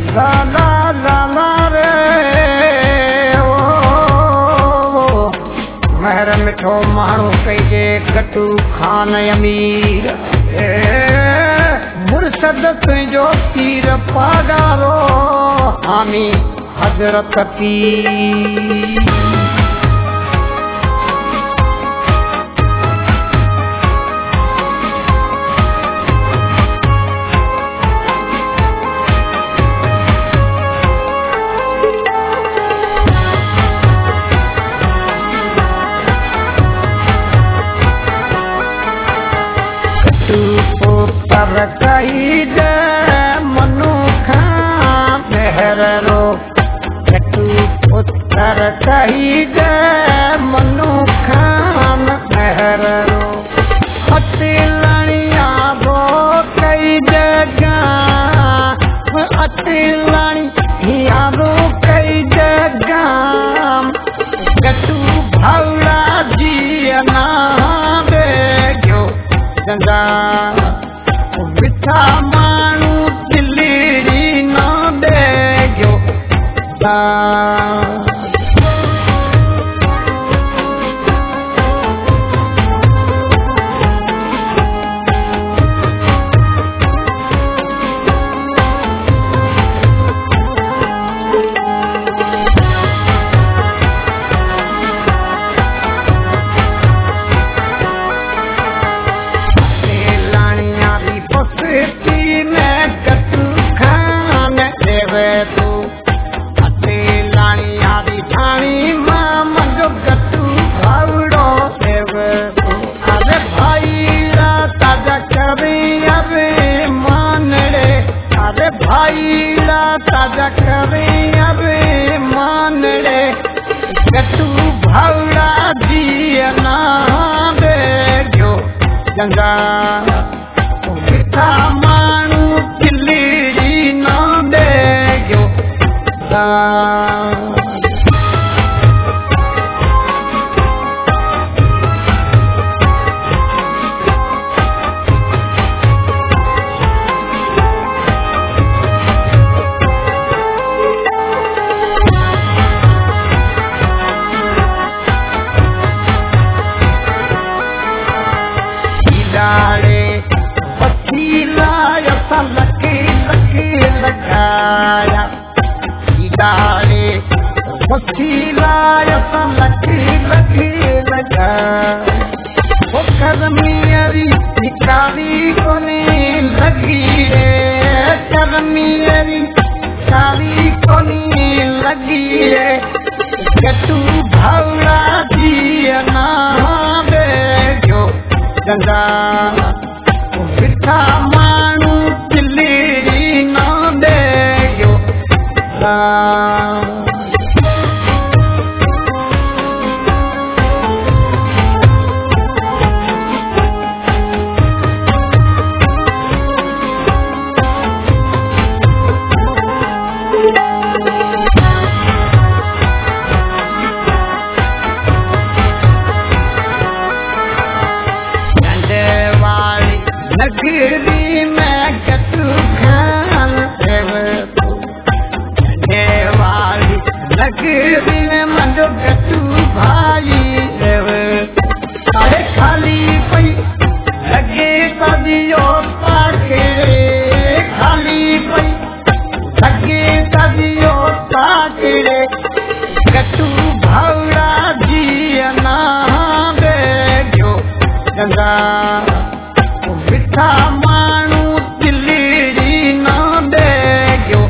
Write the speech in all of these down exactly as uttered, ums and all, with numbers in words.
ला ला ला ला रे ओ महर मिठो माण्हू कहिजे कटू खान अमीर मुर्शद तुंहिंजो पीर पागारो हामी हज़रत पीर पुत्र कही मनुखा मेहरो कटू पुत्र कही मनुखा मेहरो अतिलणिया वो कई जगह अतिलणिया वो कई जगह कटू भौला जी ना बेगो गंगा मिठा माण्हू दिल्ली न बेगो ताजा करे अरे मान रे कटू भौला जी ना बेगो गंगा मिठा माण्हू दिल्ली न बेगो लकी लकी लगाया वसीलाया लकी लकी लगाया वो करमियरी काली कोनी लगी रे करमियरी काली कोनी लगी रे कटू भौला जी ना बेगो गंगा मिठा माण्हू दिल्ली न बेगो नगरी में कटू खान वाली नगरी में मंडो कटू भाई अरे खाली पई लगे तदियो पाके खाली पई लगे तदियो पाके कटू भौला जी ना बेगो गंगा मिठा माण्हू दिल्ली न बेगो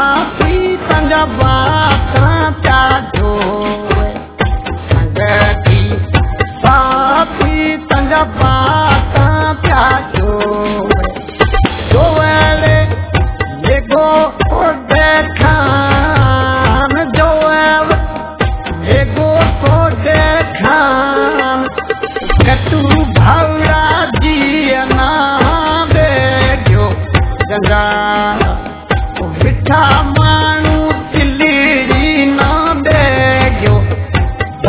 बात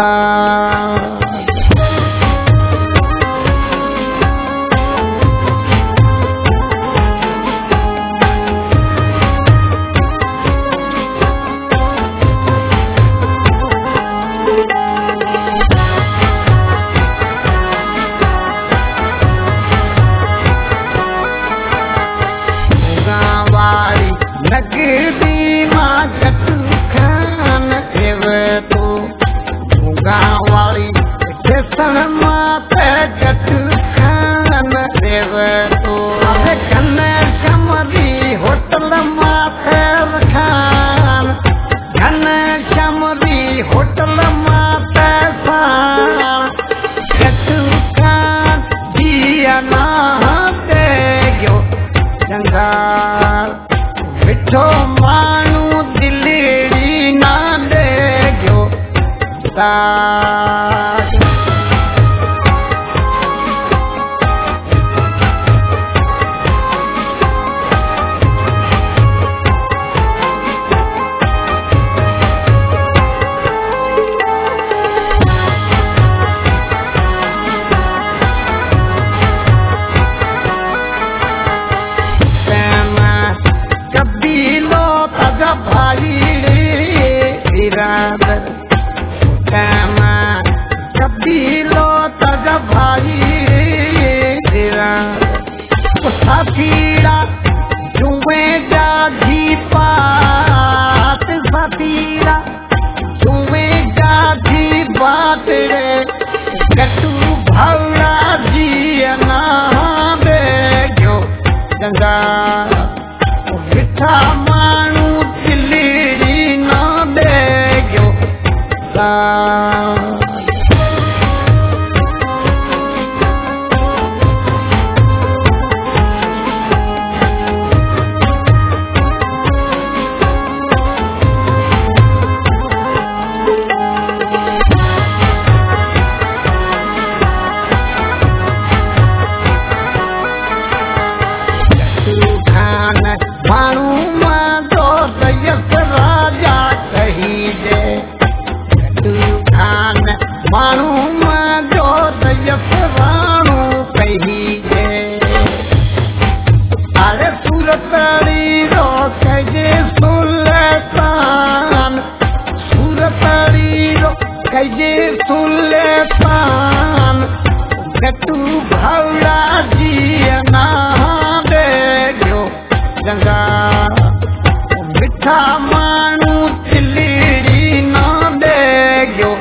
नगरी मां गटू खान देव तो गाँव वाली केसन माते गटू खान देव तो अबे कन्ने शमरी होटल माते खान कन्ने शमरी होटल माते खान गटू खान दिया ना दे गयो जंगाल मिठो मानू दिलेरी ना दे गयो साथ कबीलो तजा भाई रे इरादर कामा कबीलो तजा भाई रे इरादर साथीरा जुए जाधी पात साथीरा जुए जाधी बात रे गटू भौरा जी ना दे गयो गंगा मिठा मानू दिलेरी ना दे गयो साथ मानू मां तो दयस राजा कही दे गटू खान मानू मां जो दयस राणू कही दे अरे सूरतड़ी रो कहे सुल्तान सूरतड़ी रो कहे सुल्तान गटू भौरा जी ना दे गयो गंगा मिठा मानू दिलेरी ना दे गयो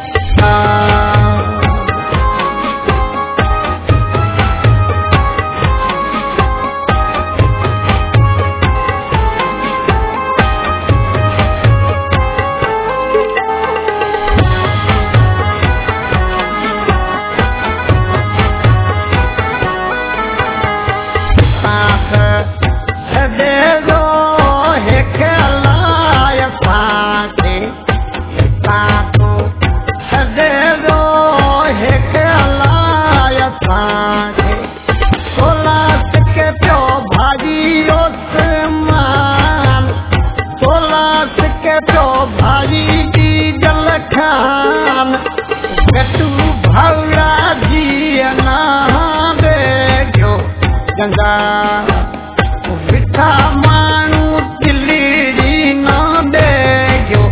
भाई दी जल खान गटू भौरा जी ना दे गयो गंगा मिठा मानू दिलेरी ना दे गयो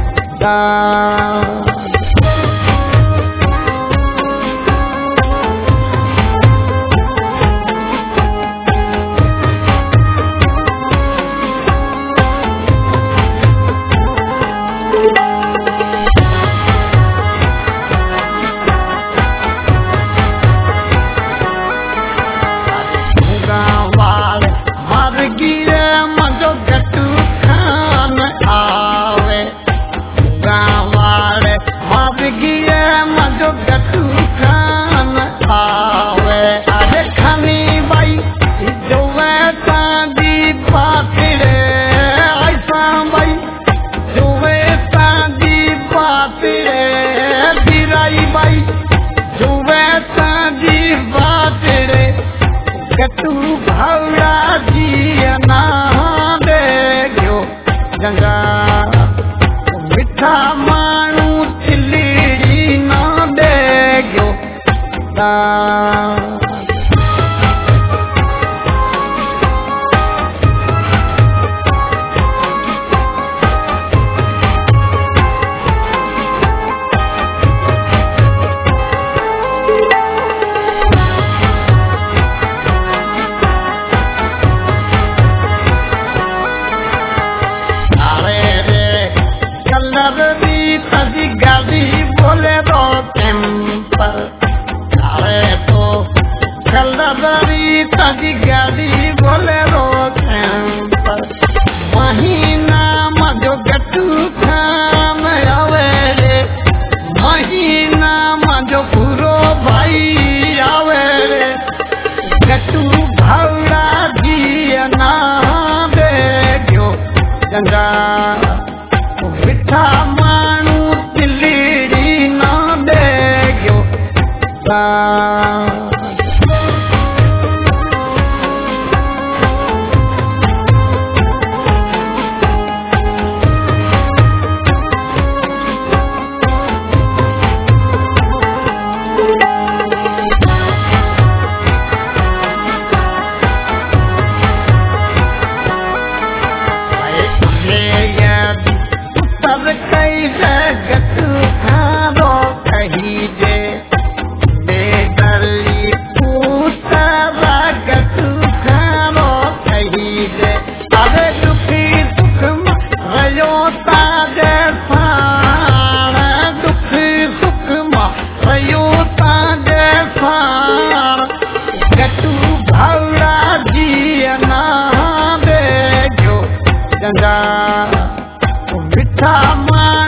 साथ गिरे मजो गटू खान आवे गाँव वाले ताजी गाड़ी बोलेरो कैंपर महीना मजो गट्टू खान आवे रे महीना मजो पूरो भाई आवे रे गट्टू भावड़ा जी ना दे गयो गंगा बिठा मानू तिलीड़ी ना दे गयो गंगा बिठा